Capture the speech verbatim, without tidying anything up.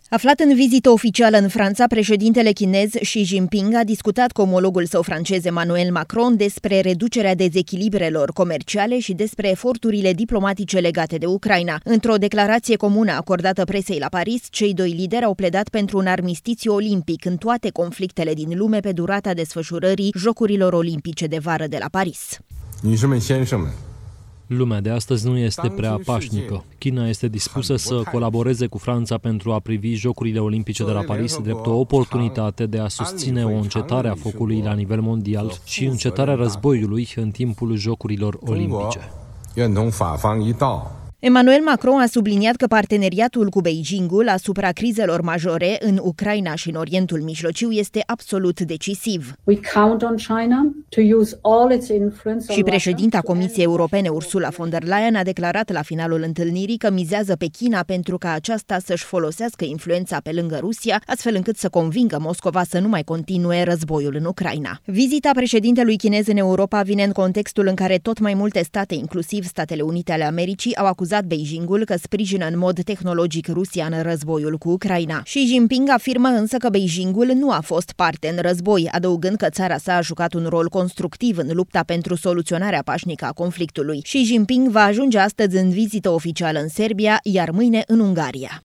Aflat în vizită oficială în Franța, președintele chinez Xi Jinping a discutat cu omologul său francez Emmanuel Macron despre reducerea dezechilibrelor comerciale și despre eforturile diplomatice legate de Ucraina. Într-o declarație comună acordată presei la Paris, cei doi lideri au pledat pentru un armistițiu olimpic în toate conflictele din lume pe durata desfășurării Jocurilor Olimpice de vară de la Paris. Lumea de astăzi nu este prea pașnică. China este dispusă să colaboreze cu Franța pentru a privi Jocurile Olimpice de la Paris drept o oportunitate de a susține o încetare a focului la nivel mondial și încetarea războiului în timpul Jocurilor Olimpice. Emmanuel Macron a subliniat că parteneriatul cu Beijingul asupra crizelor majore în Ucraina și în Orientul Mijlociu este absolut decisiv. Și președinta Comisiei Europene Ursula von der Leyen a declarat la finalul întâlnirii că mizează pe China pentru ca aceasta să-și folosească influența pe lângă Rusia, astfel încât să convingă Moscova să nu mai continue războiul în Ucraina. Vizita președintelui chinez în Europa vine în contextul în care tot mai multe state, inclusiv Statele Unite ale Americii, au acuzat Beijingul că sprijină în mod tehnologic Rusia în războiul cu Ucraina. Xi Jinping afirmă însă că Beijingul nu a fost parte în război, adăugând că țara sa a jucat un rol constructiv în lupta pentru soluționarea pașnică a conflictului. Xi Jinping va ajunge astăzi în vizită oficială în Serbia, iar mâine în Ungaria.